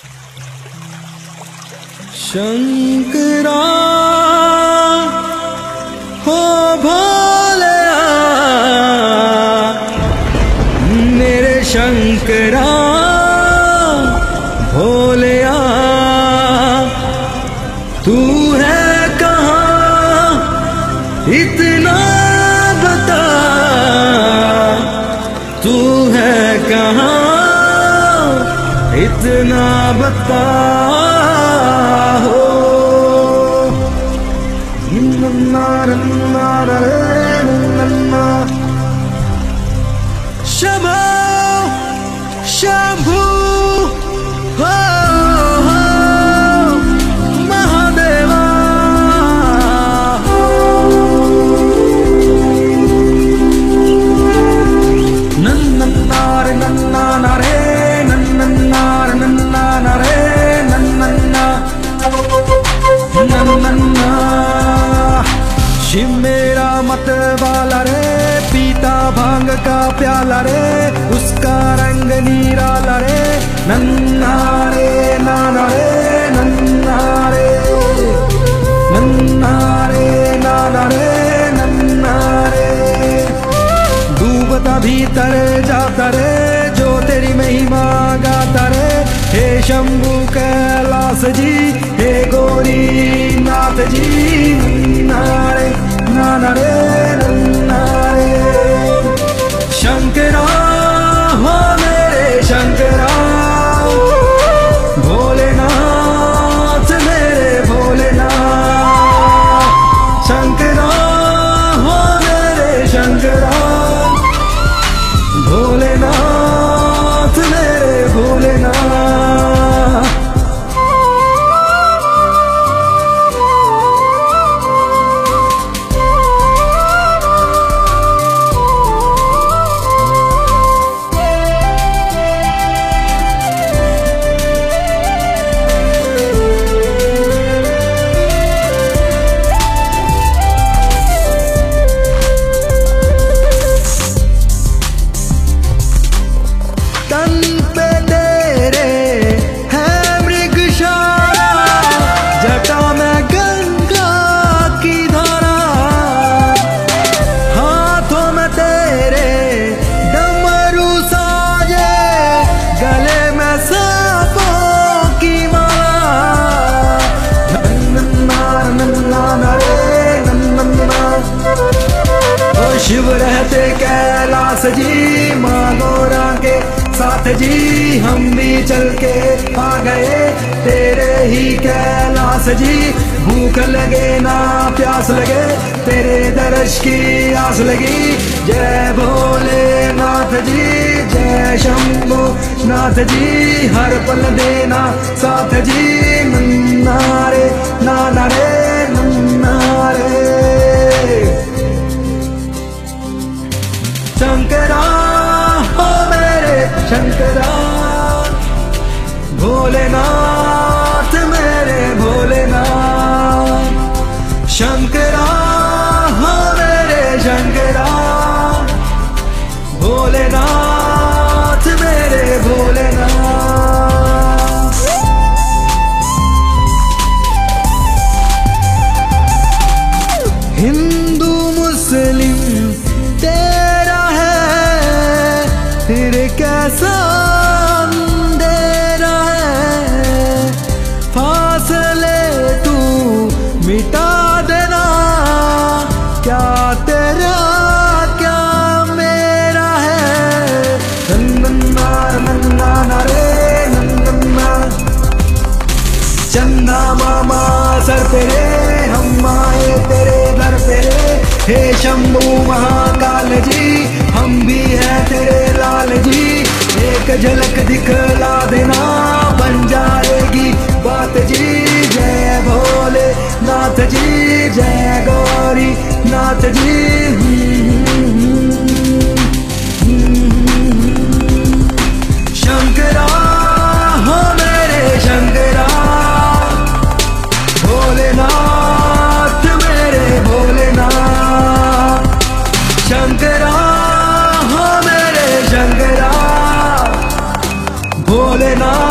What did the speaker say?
शंकरा हो भोलेया मेरे शंकरा भोलेया तू है कहाँ इतना बता, तू है कहाँ इतना बता हो। शंभो शंभू हो महादेवा नन्नारे नन्नारे नन्नारे नन्नारे नन्ना नन्ना शिव मेरा मत वाला रे, पीता भांग का प्याला रे, उसका रंग नीराला रे, नन्ना रे नाना रे नन्ना रे नन्ना रे नाना रे नन्ना रे। डूबता भीतर जाता रे जो तेरी महिमा गाता रे, हे शंभू कैलाश जी हे गौरी नाथ जी नारे नाना रे नन्ना रे। शंकरा हो मेरे शंकरा भोलेनाथ मेरे भोलेनाथ, शंकरा हो मेरे शंकरा भोलेनाथ मेरे भोलेनाथ। तन पे तेरे है मृगशाला, जटा में गंगा की धारा, हाथों में तेरे डमरू साजे, गले में सांपों की माला। नन्ना नन्ना रे नन्ना ओ शिव रहते कैलाश जी माँ गौरा के साथ जी, हम भी चल के आ गए तेरे ही कैलाश जी। भूख लगे ना प्यास लगे तेरे दर्श की आस लगी, जय भोलेनाथ जी जय शंभो नाथ जी, हर पल देना साथ जी, नन्ना रे नाना रे नन्ना रे। शंकरा हो मेरे शंकरा भोलेनाथ मेरे भोलेनाथ, शंकरा हो मेरे शंकरा भोलेनाथ मेरे भोलेनाथ। हिंदू मुस्लिम तेरा है फिर कैसा अंधेरा है, फासले तू मिटा देना, क्या तेरा क्या मेरा है। नन्ना नन्ना रे नन्ना चंदा मामा सर पे रे, हम आए तेरे दर पे रे, हे शंभू महाकाल जी हम भी हैं तेरे लाल जी, एक झलक दिखला देना बन जाएगी बात जी। जय भोले नाथ जी जय गौरी नाथ जी। शंकरा हो मेरे शंकरा भोलेनाथ मेरे भोलेनाथ, शंकरा हो मेरे शंकरा भोलेनाथ।